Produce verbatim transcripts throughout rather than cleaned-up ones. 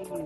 News.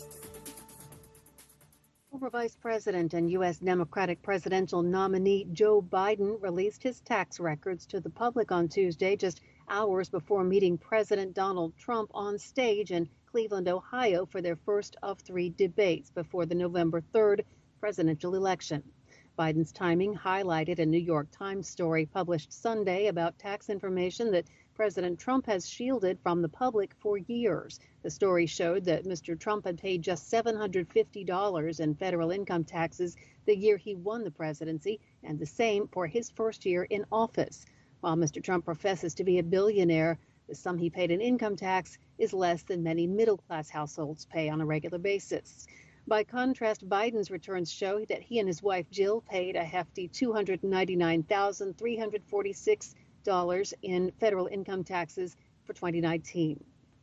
Former Vice President and U S Democratic presidential nominee Joe Biden released his tax records to the public on Tuesday, just hours before meeting President Donald Trump on stage in Cleveland, Ohio, for their first of three debates before the November third presidential election. Biden's timing highlighted a New York Times story published Sunday about tax information that President Trump has shielded from the public for years. The story showed that Mister Trump had paid just seven hundred fifty dollars in federal income taxes the year he won the presidency, and the same for his first year in office. While Mister Trump professes to be a billionaire, the sum he paid in income tax is less than many middle-class households pay on a regular basis. By contrast, Biden's returns show that he and his wife Jill paid a hefty two hundred ninety-nine thousand three hundred forty-six dollars in federal income taxes for twenty nineteen.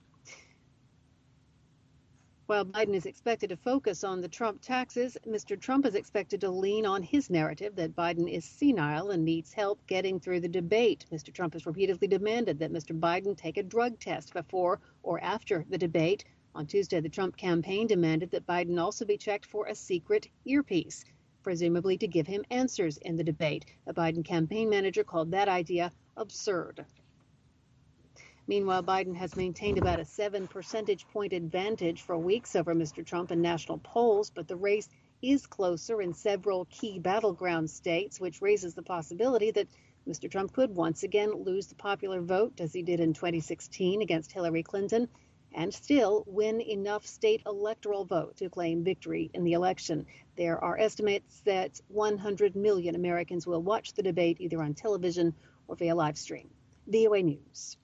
While Biden is expected to focus on the Trump taxes, Mister Trump is expected to lean on his narrative that Biden is senile and needs help getting through the debate. Mister Trump has repeatedly demanded that Mister Biden take a drug test before or after the debate. On Tuesday, the Trump campaign demanded that Biden also be checked for a secret earpiece, presumably to give him answers in the debate. A Biden campaign manager called that idea absurd. Meanwhile, Biden has maintained about a seven percentage point advantage for weeks over Mister Trump in national polls, but the race is closer in several key battleground states, which raises the possibility that Mister Trump could once again lose the popular vote, as he did in twenty sixteen against Hillary Clinton, and still win enough state electoral vote to claim victory in the election. There are estimates that one hundred million Americans will watch the debate either on television or via live stream. V O A News.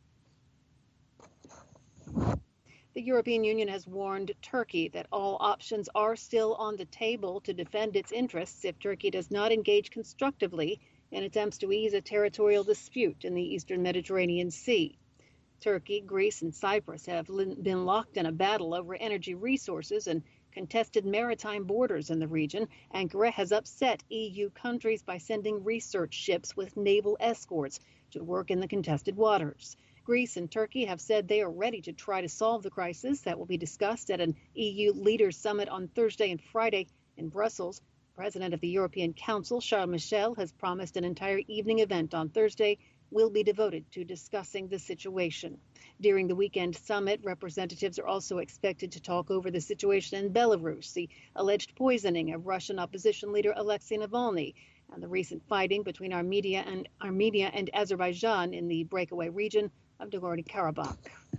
The European Union has warned Turkey that all options are still on the table to defend its interests if Turkey does not engage constructively in attempts to ease a territorial dispute in the eastern Mediterranean Sea. Turkey, Greece, and Cyprus have been locked in a battle over energy resources and contested maritime borders in the region. Ankara has upset E U countries by sending research ships with naval escorts to work in the contested waters. Greece and Turkey have said they are ready to try to solve the crisis that will be discussed at an E U leaders summit on Thursday and Friday in Brussels. President of the European Council, Charles Michel, has promised an entire evening event on Thursday will be devoted to discussing the situation. During the weekend summit, representatives are also expected to talk over the situation in Belarus, the alleged poisoning of Russian opposition leader Alexei Navalny, and the recent fighting between Armenia and Armenia and Azerbaijan in the breakaway region of Nagorno-Karabakh.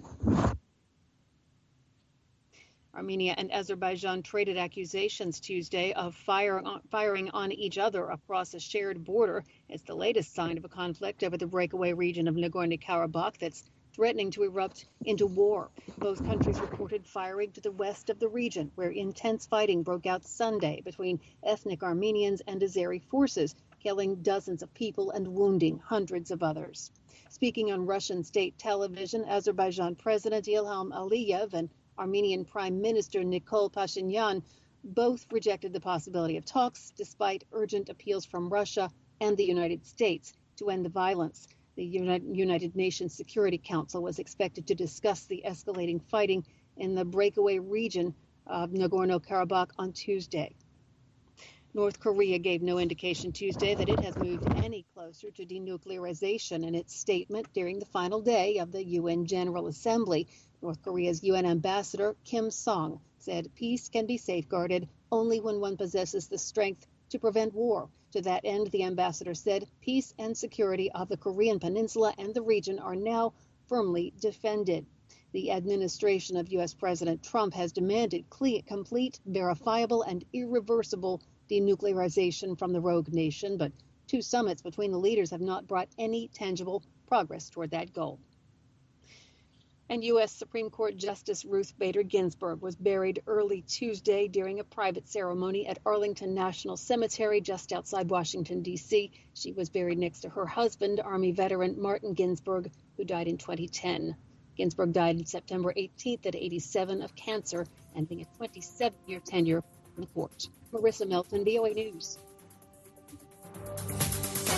Armenia and Azerbaijan traded accusations Tuesday of fire, firing on each other across a shared border. It's the latest sign of a conflict over the breakaway region of Nagorno-Karabakh that's threatening to erupt into war. Both countries reported firing to the west of the region, where intense fighting broke out Sunday between ethnic Armenians and Azeri forces, killing dozens of people and wounding hundreds of others. Speaking on Russian state television, Azerbaijan President Ilham Aliyev and Armenian Prime Minister Nikol Pashinyan both rejected the possibility of talks, despite urgent appeals from Russia and the United States to end the violence. The United Nations Security Council was expected to discuss the escalating fighting in the breakaway region of Nagorno-Karabakh on Tuesday. North Korea gave no indication Tuesday that it has moved any closer to denuclearization in its statement during the final day of the U N General Assembly. North Korea's U N Ambassador Kim Song said peace can be safeguarded only when one possesses the strength to prevent war. To that end, the ambassador said peace and security of the Korean Peninsula and the region are now firmly defended. The administration of U S President Trump has demanded complete, verifiable, and irreversible denuclearization from the rogue nation, but two summits between the leaders have not brought any tangible progress toward that goal. And U S Supreme Court Justice Ruth Bader Ginsburg was buried early Tuesday during a private ceremony at Arlington National Cemetery just outside Washington, D C. She was buried next to her husband, Army veteran Martin Ginsburg, who died in twenty ten. Ginsburg died on September eighteenth at eighty-seven of cancer, ending a twenty-seven year tenure in the court. Marissa Melton, V O A News.